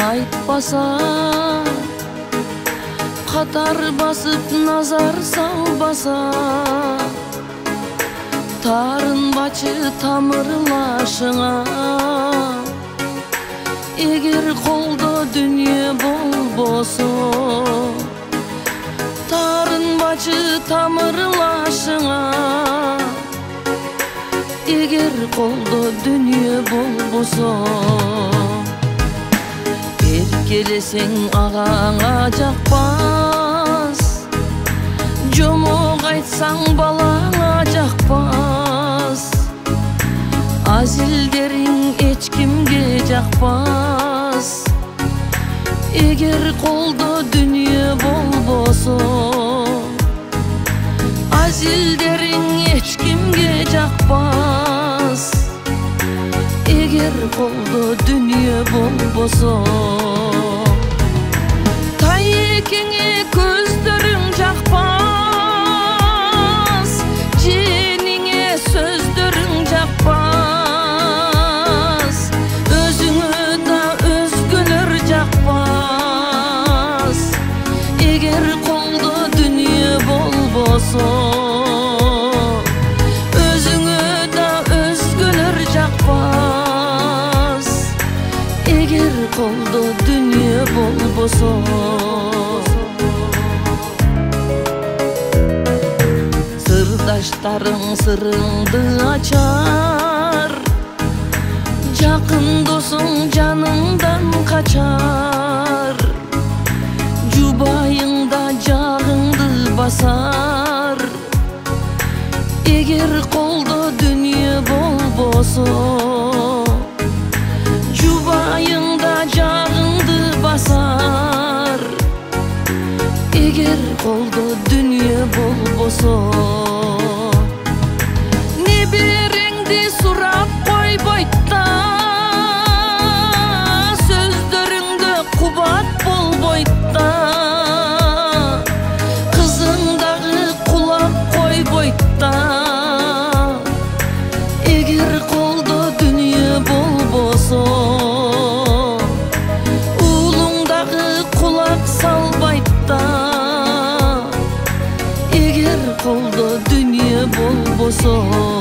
айтпаса, қатар басып назар салбаса, тарынбачы тамырлашыңа. Егер қолда дүние болбосо, тарынбачы тамырлашыңа. Егер қолда дүние болбосо, еркелесең ағаңа жақпас, жомоқ айтсаң балаңа жақпас. Азилдерің ешкімге жақпас. Егер қолда дүние болбосо, азилдерің ешкімге жақпас. Егер қолда дүние болбосо, тайекеңе көздерің жақпас, женіңе сөздерің жақпас. Өзіңі да өзгелер жақпас. Егер қолда дүние болбосо, өзіңі да өзгелер жақпас. Егер қолда дүние болбосо. Сырдаштарың сырыңды ачар, жақын досың жаныңдан қачар. Жұбайыңда жағыңды басар. Егер қолда дүние болбосо, жұбайыңда жағыңды басар. Егер қолда дүние болбосо, небереңді сұрап қойбойта, сөздеріңді қубат болбойта. Қызыңдағы құлап қойбойта. Егер қолда дүние болбосо, улыңдағы құлақ салбайта. Егер қолда дүние болбосо.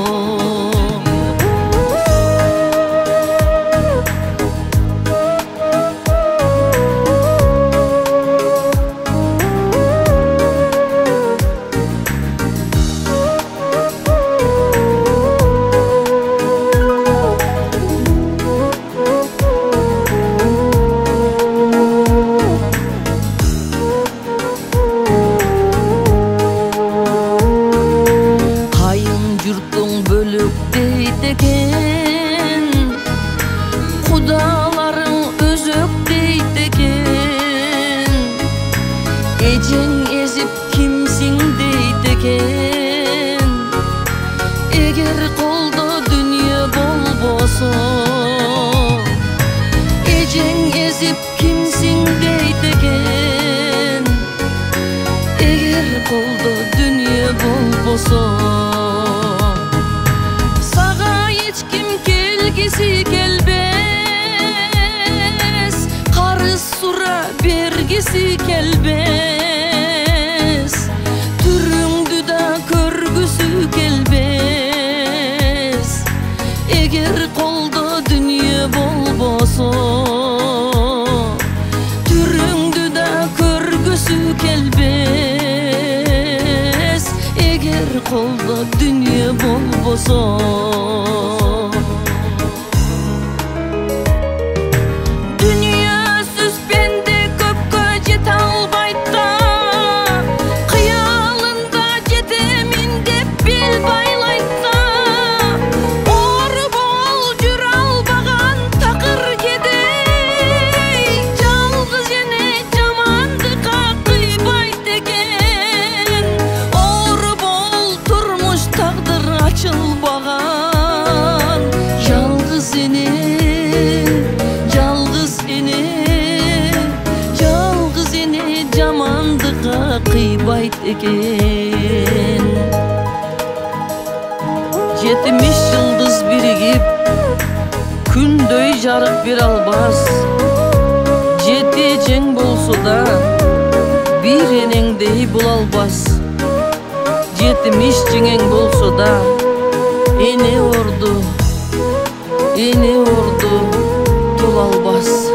Құдаларың өзөк дейді екен, ежең езіп кімсің дейді екен. Егер қолда дүние болбосо, ежең езіп кімсің дейді екен. Егер қолда дүние болбосо, саға ешкім келгісі келбес, қарыз сұра бергісі келбес. Түріңді да көргісі келбес. Егер қолда дүние болбосо, түріңді да көргісі келбес. Егер қолда дүние болбосо. Kıybayt eken 70 yıldız birigip kündöy jarık bir albas, жетичең болсо да бир энеңдей боло албас. Жетимиш жеңең болсо да эне орду боло албас.